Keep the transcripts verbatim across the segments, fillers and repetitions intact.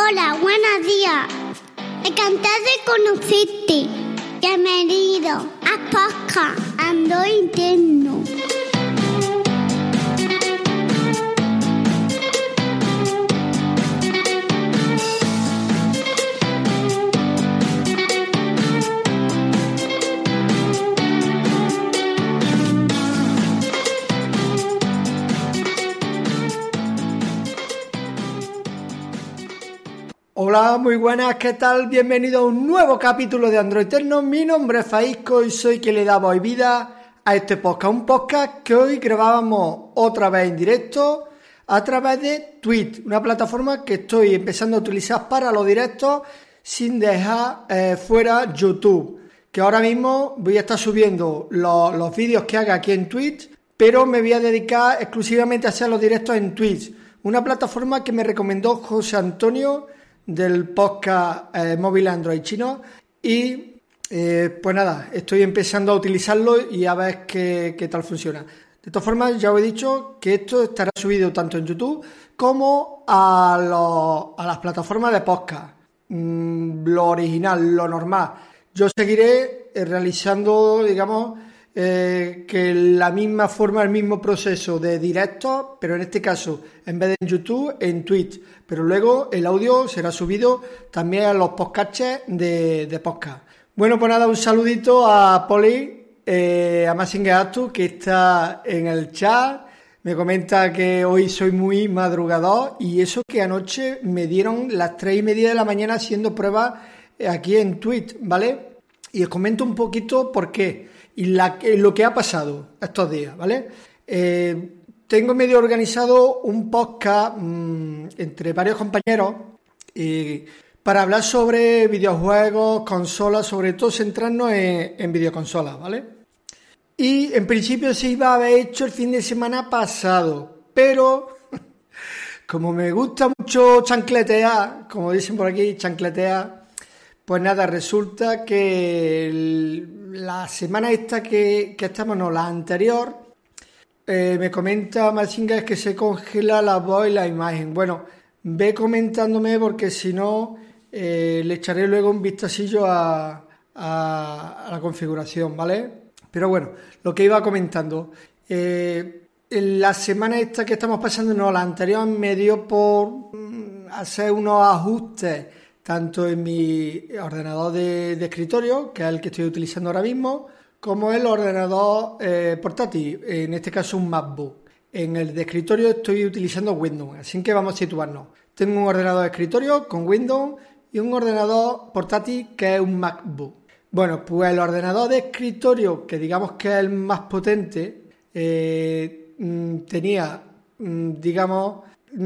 Hola, buenos días. Encantado de conocerte. Bienvenido a Podcast Android Interno. Hola, muy buenas, ¿qué tal? Bienvenido a un nuevo capítulo de Android Eterno. Mi nombre es Faisco y soy quien le daba hoy vida a este podcast. Un podcast que hoy grabábamos otra vez en directo a través de Twitch, una plataforma que estoy empezando a utilizar para los directos sin dejar eh, fuera YouTube. Que ahora mismo voy a estar subiendo los, los vídeos que haga aquí en Twitch, pero me voy a dedicar exclusivamente a hacer los directos en Twitch. Una plataforma que me recomendó José Antonio del podcast eh, móvil Android chino y eh, pues nada, estoy empezando a utilizarlo y a ver qué, qué tal funciona. De todas formas, ya os he dicho que esto estará subido tanto en YouTube como a, los, a las plataformas de podcast, mm, lo original, lo normal. Yo seguiré eh, realizando, digamos, Eh, que la misma forma, el mismo proceso de directo, pero en este caso, en vez de en YouTube, en Twitch. Pero luego el audio será subido también a los podcasts de, de podcast. Bueno, pues nada, un saludito a Poli, eh, a Massingatu, que está en el chat. Me comenta que hoy soy muy madrugador y eso que anoche me dieron las tres y media de la mañana haciendo pruebas aquí en Twitch, ¿vale? Y os comento un poquito por qué. Y la, lo que ha pasado estos días, ¿vale? Eh, tengo medio organizado un podcast mmm, entre varios compañeros eh, para hablar sobre videojuegos, consolas, sobre todo centrarnos en, en videoconsolas, ¿vale? Y en principio se iba a haber hecho el fin de semana pasado, pero como me gusta mucho chancletear, como dicen por aquí, chancletear, pues nada, resulta que el, la semana esta que, que estamos, no, la anterior, eh, me comenta Mazinga que se congela la voz y la imagen. Bueno, ve comentándome porque si no, eh, le echaré luego un vistacillo a, a, a la configuración, ¿vale? Pero bueno, lo que iba comentando, eh, en la semana esta que estamos pasando, no, la anterior me dio por mm, hacer unos ajustes tanto en mi ordenador de, de escritorio, que es el que estoy utilizando ahora mismo, como el ordenador eh, portátil, en este caso un MacBook. En el de escritorio estoy utilizando Windows, así que vamos a situarnos. Tengo un ordenador de escritorio con Windows y un ordenador portátil que es un MacBook. Bueno, pues el ordenador de escritorio, que digamos que es el más potente, eh, tenía, digamos,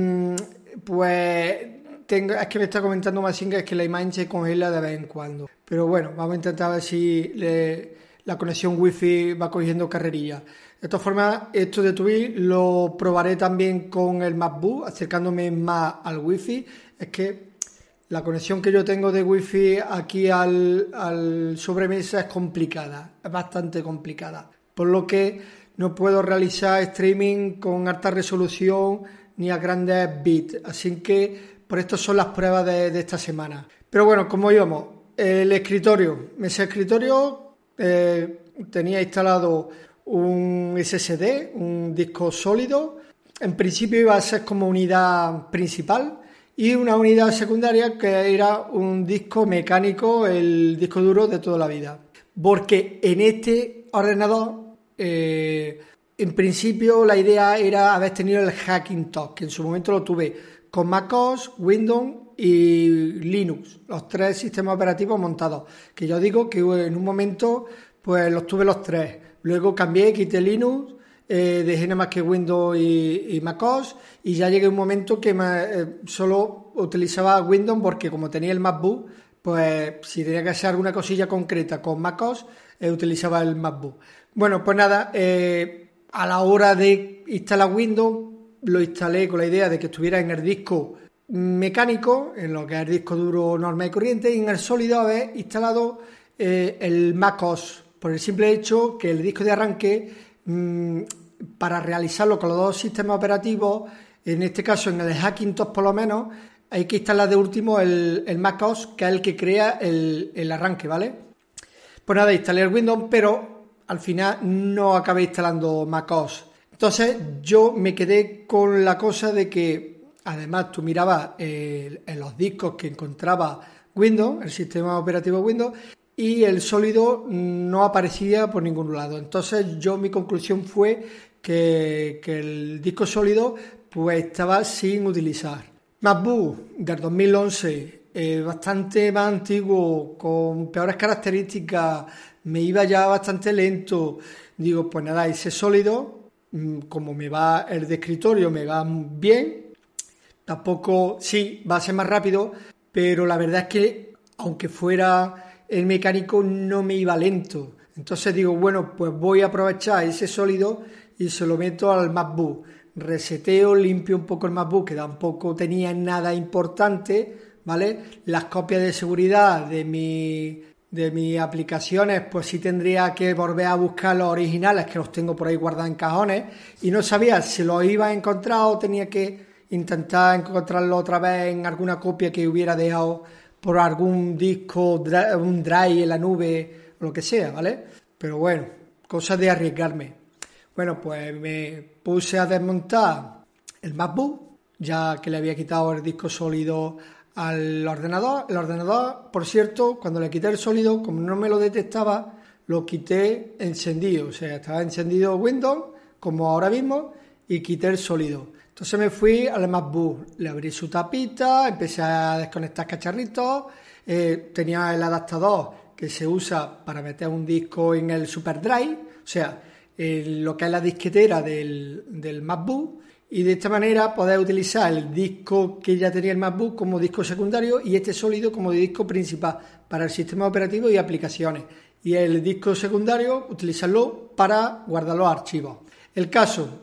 pues... Tengo, es que me está comentando Mazinga, es que la imagen se congela de vez en cuando. Pero bueno, vamos a intentar ver si le, la conexión wifi va cogiendo carrerilla. De todas formas, esto de Twitch lo probaré también con el MacBook, acercándome más al wifi. Es que la conexión que yo tengo de wifi aquí al, al sobremesa es complicada, es bastante complicada. Por lo que no puedo realizar streaming con alta resolución ni a grandes bits. Así que por esto son las pruebas de, de esta semana. Pero bueno, como íbamos, el escritorio, ese escritorio eh, tenía instalado un ese ese de, un disco sólido. En principio iba a ser como unidad principal y una unidad secundaria que era un disco mecánico, el disco duro de toda la vida. Porque en este ordenador, eh, en principio la idea era haber tenido el Hackintosh, que en su momento lo tuve con macOS, Windows y Linux, los tres sistemas operativos montados, que yo digo que en un momento pues los tuve los tres, luego cambié, quité Linux, eh, dejé nada más que Windows y, y macOS y ya llegué a un momento que me, eh, solo utilizaba Windows porque como tenía el MacBook, pues si tenía que hacer alguna cosilla concreta con macOS, eh, utilizaba el MacBook. Bueno, pues nada, eh, a la hora de instalar Windows, lo instalé con la idea de que estuviera en el disco mecánico, en lo que es el disco duro normal y corriente, y en el sólido haber instalado eh, el macOS, por el simple hecho que el disco de arranque, mmm, para realizarlo con los dos sistemas operativos, en este caso en el Hackintosh por lo menos, hay que instalar de último el, el macOS, que es el que crea el, el arranque, ¿vale? Pues nada, instalé el Windows, pero al final no acabé instalando macOS. Entonces yo me quedé con la cosa de que, además, tú mirabas eh, en los discos que encontraba Windows, el sistema operativo Windows, y el sólido no aparecía por ningún lado. Entonces yo mi conclusión fue que, que el disco sólido pues estaba sin utilizar. MacBook del dos mil once, eh, bastante más antiguo, con peores características, me iba ya bastante lento. Digo, pues nada, ese sólido, como me va el de escritorio, me va bien. Tampoco, sí, va a ser más rápido, pero la verdad es que aunque fuera el mecánico no me iba lento. Entonces digo, bueno, pues voy a aprovechar ese sólido y se lo meto al MacBook. Reseteo, limpio un poco el MacBook, que tampoco tenía nada importante, ¿vale? Las copias de seguridad de mi, de mis aplicaciones, pues sí tendría que volver a buscar los originales, que los tengo por ahí guardados en cajones, y no sabía si los iba a encontrar o tenía que intentar encontrarlo otra vez en alguna copia que hubiera dejado por algún disco, un drive en la nube, o lo que sea, ¿vale? Pero bueno, cosas de arriesgarme. Bueno, pues me puse a desmontar el MacBook, ya que le había quitado el disco sólido al ordenador. El ordenador, por cierto, cuando le quité el sólido, como no me lo detectaba, lo quité encendido. O sea, estaba encendido Windows, como ahora mismo, y quité el sólido. Entonces me fui al MacBook, le abrí su tapita, empecé a desconectar cacharritos, eh, tenía el adaptador que se usa para meter un disco en el SuperDrive, o sea, eh, lo que es la disquetera del, del MacBook, y de esta manera poder utilizar el disco que ya tenía el MacBook como disco secundario y este sólido como disco principal para el sistema operativo y aplicaciones, y el disco secundario utilizarlo para guardar los archivos. El caso...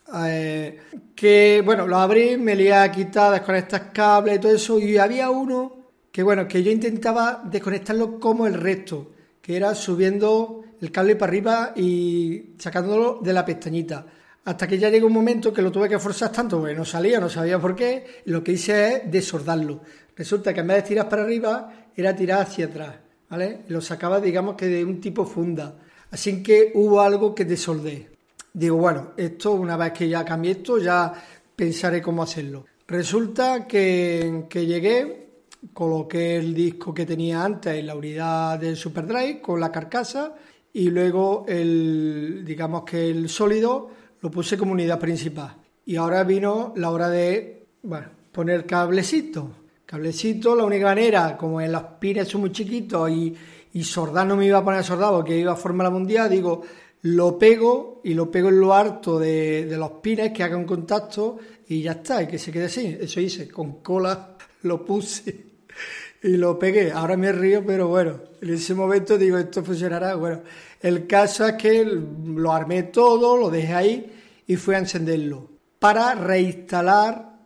Eh, que bueno, lo abrí, me lié a quitar, desconectar cables y todo eso, y había uno que bueno, que yo intentaba desconectarlo como el resto, que era subiendo el cable para arriba y sacándolo de la pestañita, hasta que ya llegó un momento que lo tuve que forzar tanto porque no salía, no sabía por qué, y lo que hice es desoldarlo. Resulta que en vez de tirar para arriba era tirar hacia atrás, ¿vale? Lo sacaba, digamos, que de un tipo funda, así que hubo algo que desoldé. Digo, bueno, esto una vez que ya cambié esto, ya pensaré cómo hacerlo. Resulta que, que llegué, coloqué el disco que tenía antes en la unidad del SuperDrive con la carcasa y luego el, digamos que el sólido lo puse como unidad principal. Y ahora vino la hora de, bueno, poner cablecito. Cablecito, la única manera, como en los pines son muy chiquitos y, y soldar no me iba a poner soldado porque iba a formar la mundial, digo... Lo pego y lo pego en lo alto de, de los pines, que haga un contacto y ya está, y que se quede así. Eso hice, con cola lo puse y lo pegué. Ahora me río, pero bueno, en ese momento digo, esto funcionará. Bueno, el caso es que lo armé todo, lo dejé ahí y fui a encenderlo para reinstalar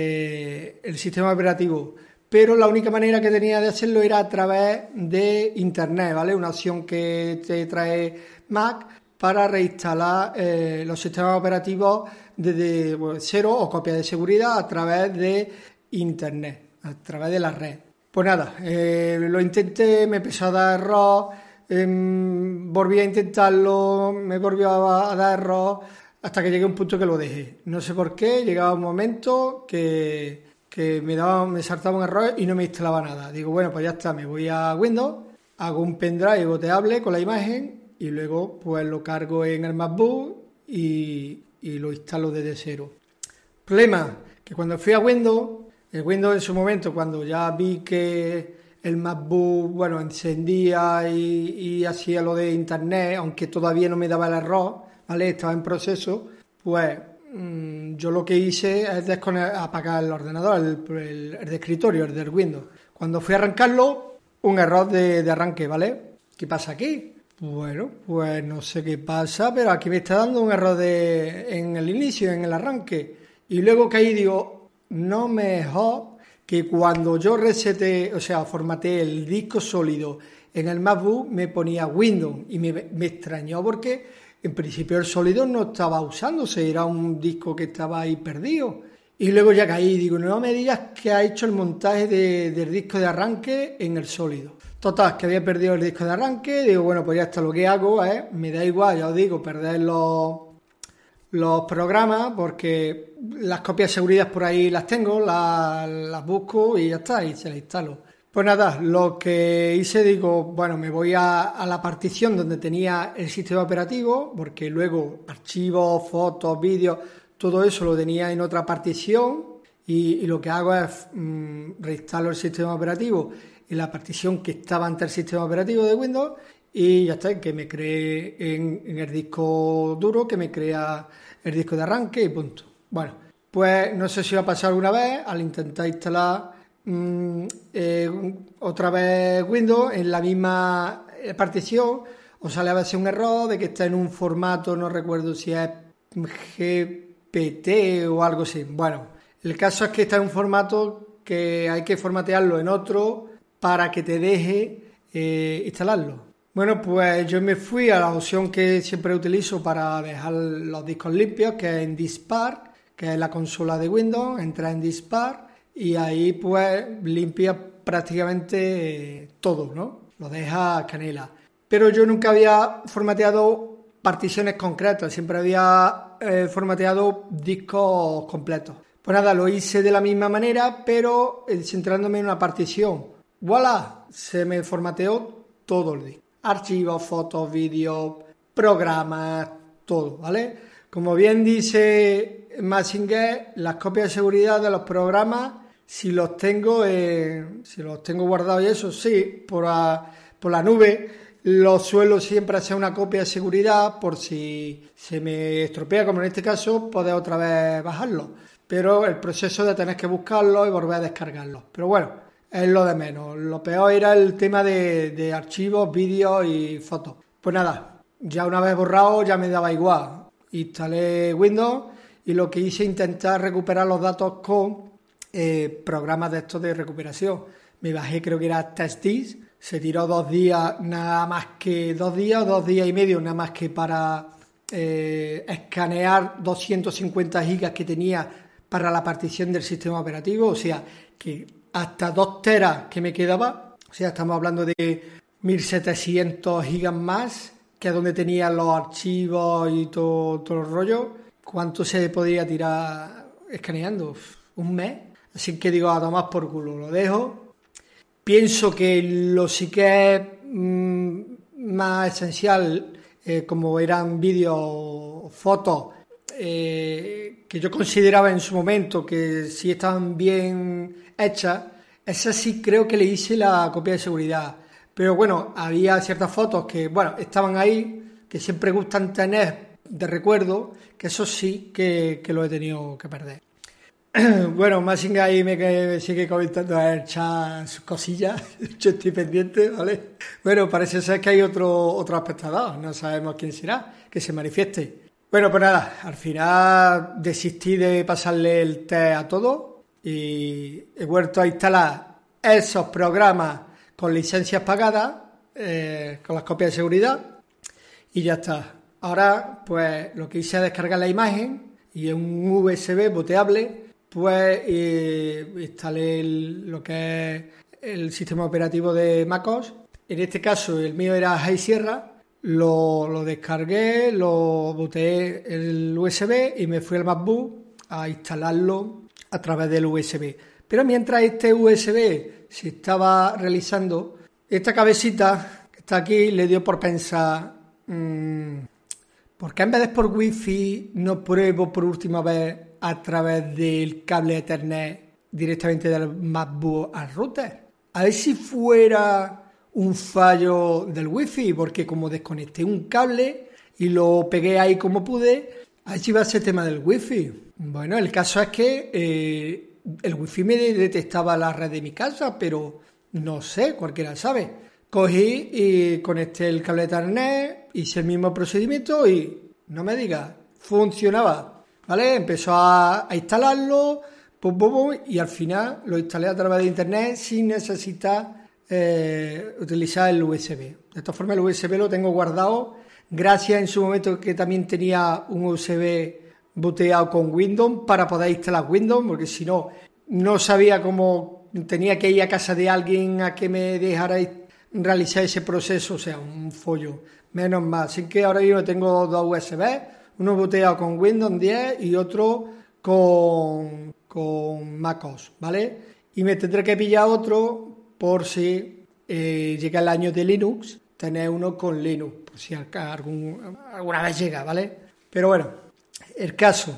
eh, el sistema operativo. Pero la única manera que tenía de hacerlo era a través de internet, ¿vale? Una opción que te trae Mac para reinstalar eh, los sistemas operativos desde bueno, cero o copias de seguridad a través de internet, a través de la red. Pues nada, eh, lo intenté, me empezó a dar error, eh, volví a intentarlo, me volvió a, a dar error, hasta que llegué a un punto que lo dejé. No sé por qué, llegaba un momento que, que me, daba, me saltaba un error y no me instalaba nada. Digo, bueno, pues ya está, me voy a Windows, hago un pendrive boteable con la imagen, y luego pues lo cargo en el MacBook y, y lo instalo desde cero. Problema, que cuando fui a Windows, el Windows en su momento, cuando ya vi que el MacBook, bueno, encendía y, y hacía lo de internet, aunque todavía no me daba el error, ¿vale? Estaba en proceso, pues mmm, yo lo que hice es descone- apagar el ordenador, el, el, el de escritorio, el del Windows. Cuando fui a arrancarlo, un error de, de arranque, ¿vale? ¿Qué pasa aquí? Bueno, pues no sé qué pasa, pero aquí me está dando un error de, en el inicio, en el arranque. Y luego que ahí digo, no mejor que cuando yo reseté, o sea, formateé el disco sólido en el MacBook, me ponía Windows. Y me, me extrañó porque en principio el sólido no estaba usándose, era un disco que estaba ahí perdido. Y luego ya caí, digo, no me digas que ha hecho el montaje de, del disco de arranque en el sólido. Total, que había perdido el disco de arranque, digo, bueno, pues ya está, lo que hago, ¿eh? Me da igual, ya os digo, perder los, los programas, porque las copias de seguridad por ahí las tengo, las, las busco y ya está, y se las instalo. Pues nada, lo que hice, digo, bueno, me voy a, a la partición donde tenía el sistema operativo, porque luego archivos, fotos, vídeos, todo eso lo tenía en otra partición y, y lo que hago es mmm, reinstalo el sistema operativo en la partición que estaba ante el sistema operativo de Windows y ya está, que me cree en, en el disco duro, que me crea el disco de arranque y punto. Bueno, pues no sé si va a pasar alguna vez al intentar instalar mmm, eh, otra vez Windows en la misma partición, o sale a veces un error de que está en un formato, no recuerdo si es G P T o algo así. Bueno, el caso es que está en un formato que hay que formatearlo en otro para que te deje eh, instalarlo. Bueno, pues yo me fui a la opción que siempre utilizo para dejar los discos limpios, que es en Dispar, que es la consola de Windows. Entra en Dispar y ahí pues limpia prácticamente todo, ¿no? Lo deja canela. Pero yo nunca había formateado particiones concretas, siempre había eh, formateado discos completos. Pues nada, lo hice de la misma manera, pero eh, centrándome en una partición. ¡Voilà! Se me formateó todo el disco. Archivos, fotos, vídeos, programas, todo, ¿vale? Como bien dice Mazinger, las copias de seguridad de los programas, si los tengo, eh, si los tengo guardados y eso, sí, por la, por la nube. Lo suelo siempre hacer una copia de seguridad por si se me estropea, como en este caso, poder otra vez bajarlo. Pero el proceso de tener que buscarlo y volver a descargarlo. Pero bueno, es lo de menos. Lo peor era el tema de, de archivos, vídeos y fotos. Pues nada, ya una vez borrado ya me daba igual. Instalé Windows y lo que hice es intentar recuperar los datos con eh, programas de estos de recuperación. Me bajé, creo que era TestDisk. Se tiró dos días, nada más que dos días, dos días y medio, nada más que para eh, escanear doscientos cincuenta gigas que tenía para la partición del sistema operativo, o sea, que hasta dos teras que me quedaba, o sea, estamos hablando de mil setecientos gigas más, que es donde tenía los archivos y todo, todo el rollo. ¿Cuánto se podía tirar escaneando? ¿Un mes? Así que digo, a tomar por culo, lo dejo. Pienso que lo sí que es mmm, más esencial, eh, como eran vídeos, fotos, eh, que yo consideraba en su momento que sí estaban bien hechas, esas sí creo que le hice la copia de seguridad. Pero bueno, había ciertas fotos que, bueno, estaban ahí, que siempre gustan tener de recuerdo, que eso sí que, que lo he tenido que perder. Bueno, Mazinger ahí me sigue comentando en el chat sus cosillas. Yo estoy pendiente, ¿vale? Bueno, parece ser que hay otro, otro espectador, no sabemos quién será, que se manifieste. Bueno, pues nada, al final desistí de pasarle el test a todo y he vuelto a instalar esos programas con licencias pagadas, eh, con las copias de seguridad y ya está. Ahora, pues lo que hice es descargar la imagen y en un U S B boteable, pues eh, instalé el, lo que es el sistema operativo de MacOS. En este caso el mío era High Sierra, lo, lo descargué, lo boteé el U S B y me fui al MacBook a instalarlo a través del U S B. Pero mientras este U S B se estaba realizando, esta cabecita que está aquí le dio por pensar, mmm, ¿por qué en vez de por Wi-Fi no pruebo por última vez a través del cable Ethernet directamente del MacBook al router? A ver si fuera un fallo del Wi-Fi, porque como desconecté un cable y lo pegué ahí como pude, a ver si va a ser tema del Wi-Fi. Bueno, el caso es que eh, el Wi-Fi me detectaba la red de mi casa, pero no sé, cualquiera sabe. Cogí y conecté el cable Ethernet, hice el mismo procedimiento y no me digas, funcionaba, ¿vale? Empezó a, a instalarlo, pum, pum, pum, y al final lo instalé a través de internet sin necesitar eh, utilizar el U S B. De esta forma el U S B lo tengo guardado, gracias en su momento que también tenía un U S B booteado con Windows para poder instalar Windows, porque si no, no sabía cómo, tenía que ir a casa de alguien a que me dejara realizar ese proceso, o sea, un follo, menos mal. Así que ahora mismo tengo dos U S B, uno booteado con Windows diez y otro con, con MacOS, ¿vale? Y me tendré que pillar otro por si eh, llega el año de Linux, tener uno con Linux, por si algún, alguna vez llega, ¿vale? Pero bueno, el caso,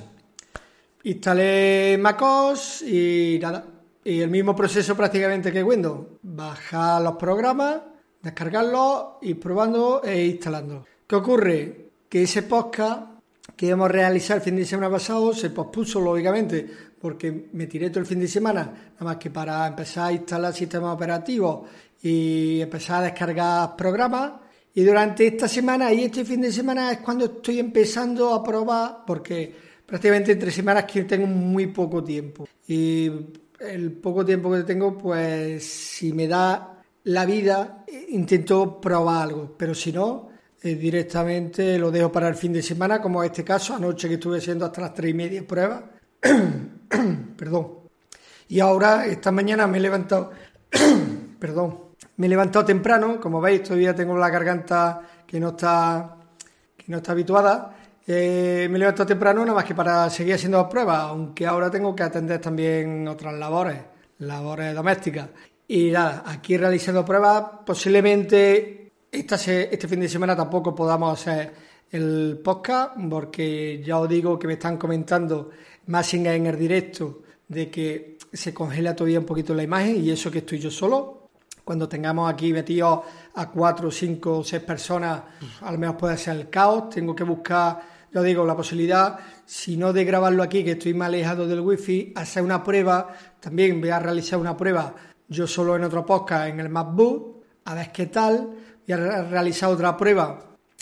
instalé MacOS y nada, y el mismo proceso prácticamente que Windows, bajar los programas, descargarlos, ir probando e instalando. ¿Qué ocurre? Que ese podcast que íbamos a realizar el fin de semana pasado se pospuso, lógicamente, porque me tiré todo el fin de semana, nada más que para empezar a instalar sistemas operativos y empezar a descargar programas. Y durante esta semana y este fin de semana es cuando estoy empezando a probar, porque prácticamente entre semanas que tengo muy poco tiempo. Y el poco tiempo que tengo, pues si me da la vida, intento probar algo, pero si no, eh, directamente lo dejo para el fin de semana, como en este caso, anoche que estuve haciendo hasta las tres y media pruebas. Perdón. Y ahora, esta mañana me he levantado, perdón, me he levantado temprano, como veis, todavía tengo la garganta que no está, que no está habituada. Eh, me he levantado temprano nada más que para seguir haciendo pruebas, aunque ahora tengo que atender también otras labores, labores domésticas. Y nada, aquí realizando pruebas, posiblemente esta se, este fin de semana tampoco podamos hacer el podcast, porque ya os digo que me están comentando más en el directo de que se congela todavía un poquito la imagen, y eso que estoy yo solo. Cuando tengamos aquí metidos a cuatro, cinco, seis personas, a lo mejor puede ser el caos. Tengo que buscar, yo digo, la posibilidad, si no de grabarlo aquí, que estoy más alejado del wifi, hacer una prueba. También voy a realizar una prueba yo solo en otro podcast en el MacBook, a ver qué tal. Voy a realizar otra prueba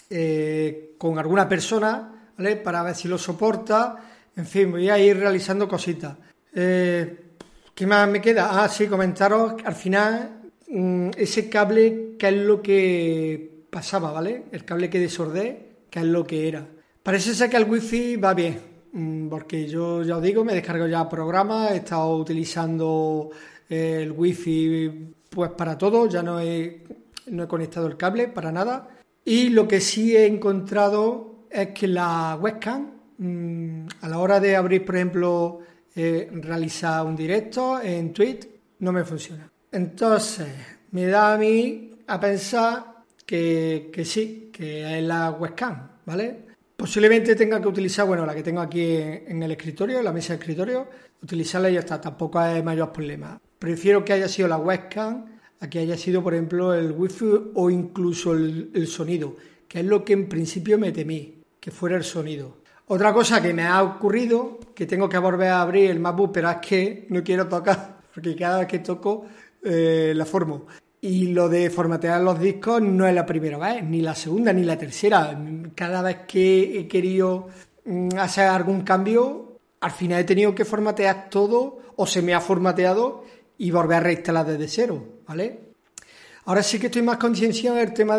eh, con alguna persona, ¿vale? Para ver si lo soporta. En fin, voy a ir realizando cositas. Eh, ¿Qué más me queda? Ah, sí, comentaros al final ese cable, qué es lo que pasaba, ¿vale? El cable que desordé, qué es lo que era. Parece ser que el wifi va bien, porque yo ya os digo, me descargo ya programas, he estado utilizando el wifi pues para todo, ya no he, no he conectado el cable para nada. Y lo que sí he encontrado es que la webcam, a la hora de abrir, por ejemplo, eh, realizar un directo en Twitch, no me funciona. Entonces, me da a mí a pensar que, que sí, que es la webcam, ¿vale? Posiblemente tenga que utilizar, bueno, la que tengo aquí en, en el escritorio, en la mesa de escritorio, utilizarla y ya está, tampoco hay mayor problema. Prefiero que haya sido la webcam a que haya sido, por ejemplo, el wifi o incluso el, el sonido, que es lo que en principio me temí, que fuera el sonido. Otra cosa que me ha ocurrido, que tengo que volver a abrir el MacBook, pero es que no quiero tocar, porque cada vez que toco eh, la formo. Y lo de formatear los discos no es la primera vez, ni la segunda, ni la tercera. Cada vez que he querido hacer algún cambio, al final he tenido que formatear todo, o se me ha formateado y volver a reinstalar desde cero, ¿vale? Ahora sí que estoy más concienciado del tema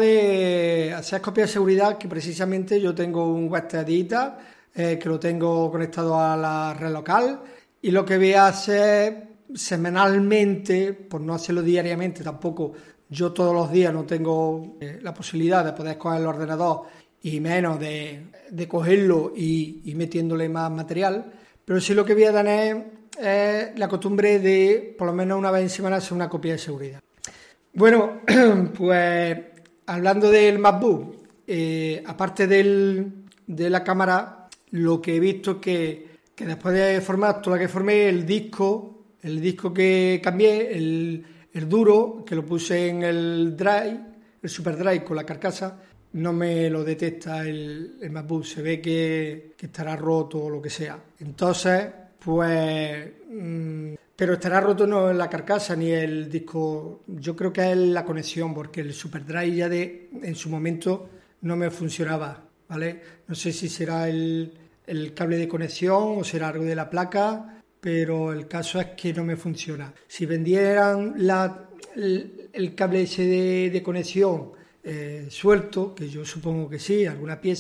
de hacer copias de seguridad, que precisamente yo tengo un web Editor, eh, que lo tengo conectado a la red local, y lo que voy a hacer semanalmente, por no hacerlo diariamente tampoco, yo todos los días no tengo eh, la posibilidad de poder coger el ordenador y menos de, de cogerlo y, y metiéndole más material, pero sí lo que voy a tener es la costumbre de por lo menos una vez en semana hacer una copia de seguridad. Bueno, pues hablando del MacBook, eh, aparte del, de la cámara, lo que he visto que, que después de formar toda la que formé el disco, el disco que cambié, el, el duro, que lo puse en el drive, el super drive con la carcasa, no me lo detecta el, el MacBook, se ve que, que estará roto o lo que sea. Entonces, pues... Mmm, pero estará roto no en la carcasa ni el disco, yo creo que es la conexión, porque el SuperDrive ya de en su momento no me funcionaba, ¿vale? No sé si será el, el cable de conexión o será algo de la placa, pero el caso es que no me funciona. Si vendieran la, el, el cable ese de, de conexión eh, suelto, que yo supongo que sí, alguna pieza,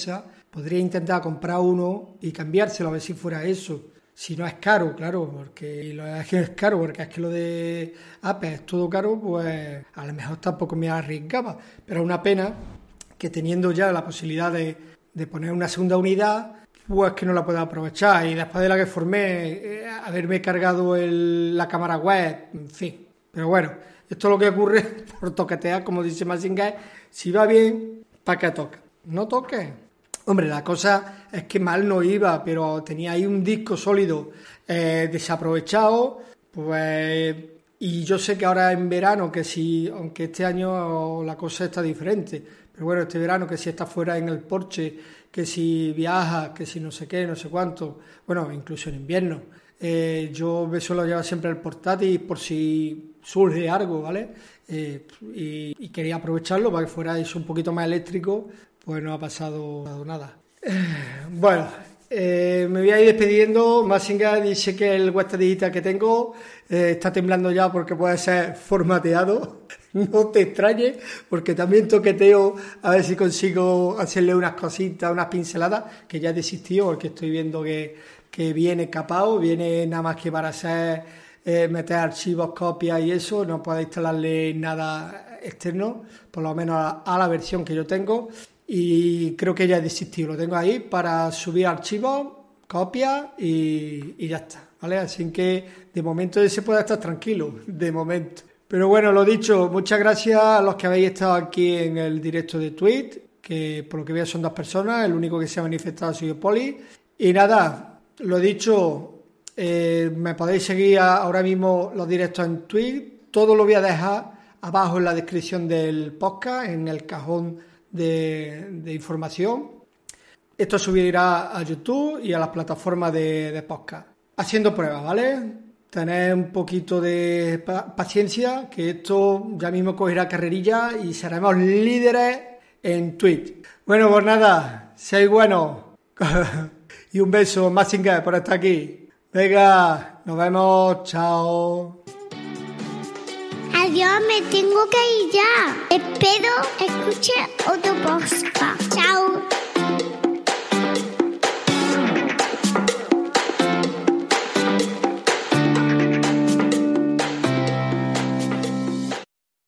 podría intentar comprar uno y cambiárselo a ver si fuera eso. Si no es caro, claro, porque lo es que es caro, porque es que lo de Apple es todo caro, pues a lo mejor tampoco me arriesgaba. Pero es una pena que teniendo ya la posibilidad de, de poner una segunda unidad, pues que no la pueda aprovechar. Y después de la que formé, eh, haberme cargado el, la cámara web, en fin. Pero bueno, esto es lo que ocurre por toquetear, como dice Mazinger. Si va bien, ¿para qué toca? No toque. Hombre, la cosa es que mal no iba, pero tenía ahí un disco sólido eh, desaprovechado, pues, y yo sé que ahora en verano, que si, aunque este año la cosa está diferente, pero bueno, este verano que si estás fuera en el porche, que si viajas, que si no sé qué, no sé cuánto, bueno, incluso en invierno, eh, yo me suelo llevar siempre el portátil por si surge algo, ¿vale? Eh, y, y quería aprovecharlo para que fuera eso un poquito más eléctrico. Pues no ha pasado nada. Eh, bueno, eh, me voy a ir despidiendo. Mazinger dice que el Western Digital que tengo eh, está temblando ya porque puede ser formateado. No te extrañes, porque también toqueteo a ver si consigo hacerle unas cositas, unas pinceladas, que ya he desistido porque estoy viendo que, que viene capado, viene nada más que para hacer, eh, meter archivos, copias y eso. No puedo instalarle nada externo, por lo menos a, a la versión que yo tengo. Y creo que ya he desistido, lo tengo ahí para subir archivos, copias y, y ya está, ¿vale? Así que de momento se puede estar tranquilo, de momento. Pero bueno, lo dicho, muchas gracias a los que habéis estado aquí en el directo de Twitch, que por lo que veo son dos personas, el único que se ha manifestado ha sido Poli. Y nada, lo dicho, eh, me podéis seguir ahora mismo los directos en Twitch, todo lo voy a dejar abajo en la descripción del podcast, en el cajón De, de información. Esto subirá a YouTube y a las plataformas de, de podcast. Haciendo pruebas, ¿vale? Tened un poquito de pa- paciencia, que esto ya mismo cogerá carrerilla y seremos líderes en Twitch. Bueno, pues nada, seáis buenos. Y un beso, Mazinger, por estar aquí. Venga, nos vemos, chao. Adiós, me tengo que ir ya. Espero escuche otro podcast. Chao.